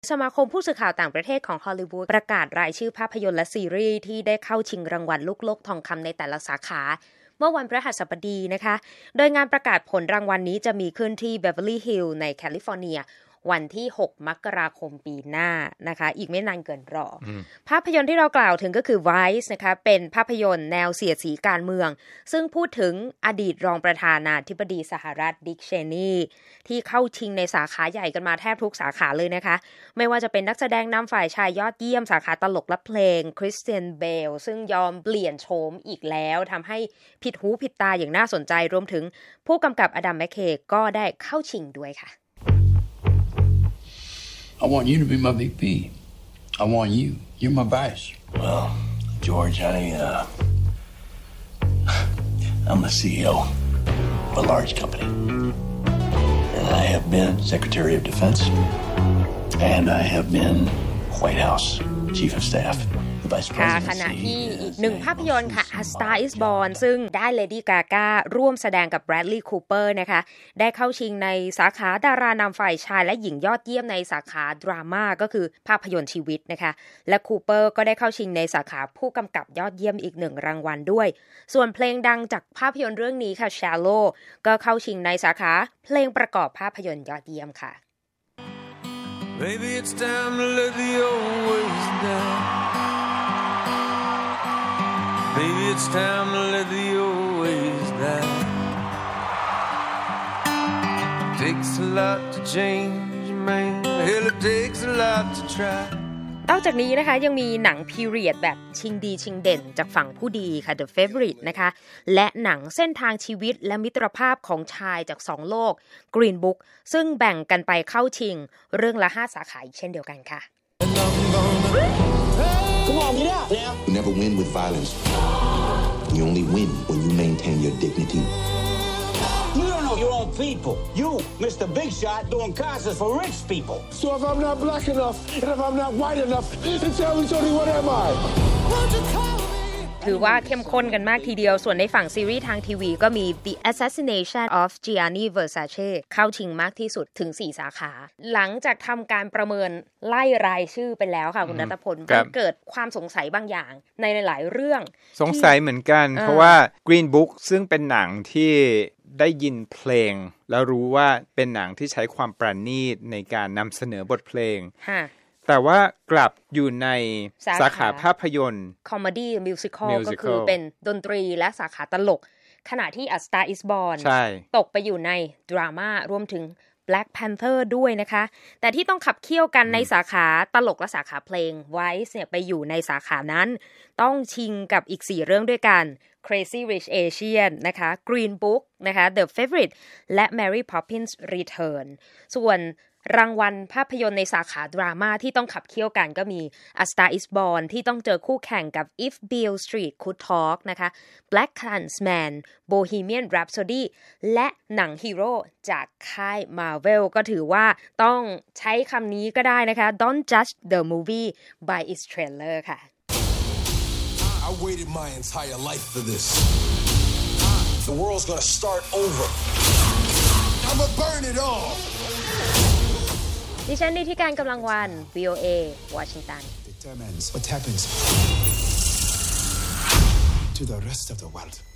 สมาคมผู้สื่อข่าวต่างประเทศของฮอลลีวูดประกาศรายชื่อภาพยนตร์และซีรีส์ที่ได้เข้าชิงรางวัลลูกโลกทองคำในแต่ละสาขาเมื่อวันพฤหัสบดีนะคะโดยงานประกาศผลรางวัลนี้จะมีขึ้นที่เบเวอร์ลี่ฮิลล์ในแคลิฟอร์เนียวันที่6มกราคมปีหน้านะคะอีกไม่นานเกินรอภาพยนตร์ที่เรากล่าวถึงก็คือ Vice นะคะเป็นภาพยนตร์แนวเสียดสีการเมืองซึ่งพูดถึงอดีตรองประธานาธิบดีสหรัฐดิกเชนีที่เข้าชิงในสาขาใหญ่กันมาแทบทุกสาขาเลยนะคะไม่ว่าจะเป็นนักแสดงนำฝ่ายชายยอดเยี่ยมสาขาตลกและเพลงคริสเตียนเบลซึ่งยอมเปลี่ยนโฉมอีกแล้วทำให้ผิดหูผิดตาอย่างน่าสนใจรวมถึงผู้กำกับอดัมแมคเคย์ก็ได้เข้าชิงด้วยค่ะ I want you to be my VP. I want you. You're my vice. Well, George, I'm the CEO of a large company. And I have been Secretary of Defense. And I have been White House Chief of Staff. ค่ะขณะที่อีกหนึ่งภาพยนตร์ค่ะ A Star is Born ซึ่งได้ Lady Gaga ร่วมแสดงกับ Bradley Cooper นะคะได้เข้าชิงในสาขาดารานำฝ่ายชายและหญิงยอดเยี่ยมในสาขาดราม่าก็คือภาพยนตร์ชีวิตนะคะและ Cooper ก็ได้เข้าชิงในสาขาผู้กำกับยอดเยี่ยมอีก1รางวัลด้วยส่วนเพลงดังจากภาพยนตร์เรื่องนี้ค่ะ Shallow ก็เข้าชิงในสาขาเพลงประกอบภาพยนตร์ยอดเยี่ยมค่ะ Maybe it's time to let the old ways die.Maybe it's time to let the old ways die. Takes a lot to change, man. Hell, it takes a lot to try. นอกจากนี้นะคะยังมีหนังพีเรียดแบบชิงดีชิงเด่นจากฝั่งผู้ดีค่ะ The Favorite นะคะและหนังเส้นทางชีวิตและมิตรภาพของชายจาก2โลก Green Book ซึ่งแบ่งกันไปเข้าชิงเรื่องละ5สาขาเช่นเดียวกันค่ะ Come on, get out now. You never win with violence. You only win when you maintain your dignity. You don't know your own people. You, Mr. Big Shot, doing concerts for rich people. So if I'm not black enough, and if I'm not white enough, then tell me, Tony, what am I? ถือว่าเข้มข้นกันมากทีเดียวส่วนในฝั่งซีรีส์ทางทีวีก็มี The Assassination of Gianni Versace เข้าชิงมากที่สุดถึง4สาขาหลังจากทำการประเมินไล่รายชื่อไปแล้วค่ะคุณณัฐพลมันเกิดความสงสัยบางอย่างในหลายๆเรื่องสงสัยเหมือนกันเพราะว่า Green Book ซึ่งเป็นหนังที่ได้ยินเพลงแล้วรู้ว่าเป็นหนังที่ใช้ความประณีตในการนำเสนอบทเพลงแต่ว่ากลับอยู่ในสาขาภาพยนตร์ Comedy Musical ก็คือเป็นดนตรีและสาขาตลกขณะที่ A Star is Born ตกไปอยู่ในดราม่ารวมถึง Black Panther ด้วยนะคะแต่ที่ต้องขับเคี่ยวกันในสาขาตลกและสาขาเพลง Vice เนี่ยไปอยู่ในสาขานั้นต้องชิงกับอีก4เรื่องด้วยกัน Crazy Rich Asian นะคะ Green Book นะคะ The Favorite และ Mary Poppins Return ส่วนรางวัลภาพยนตร์ในสาขาดราม่าที่ต้องขับเคี่ยวกันก็มี A Star is Born ที่ต้องเจอคู่แข่งกับ If Beale Street Could Talk นะคะ Black Klansman Bohemian Rhapsody และหนังฮีโร่จากค่าย Marvel ก็ถือว่าต้องใช้คำนี้ก็ได้นะคะ Don't judge the movie by its trailer ค่ะ I waited my entire life for this. The world's gonna start over. I'ma burn it all. ดิฉันนิติการกำลังวัน VOA วอชิงตัน Determines what happens to the rest of the world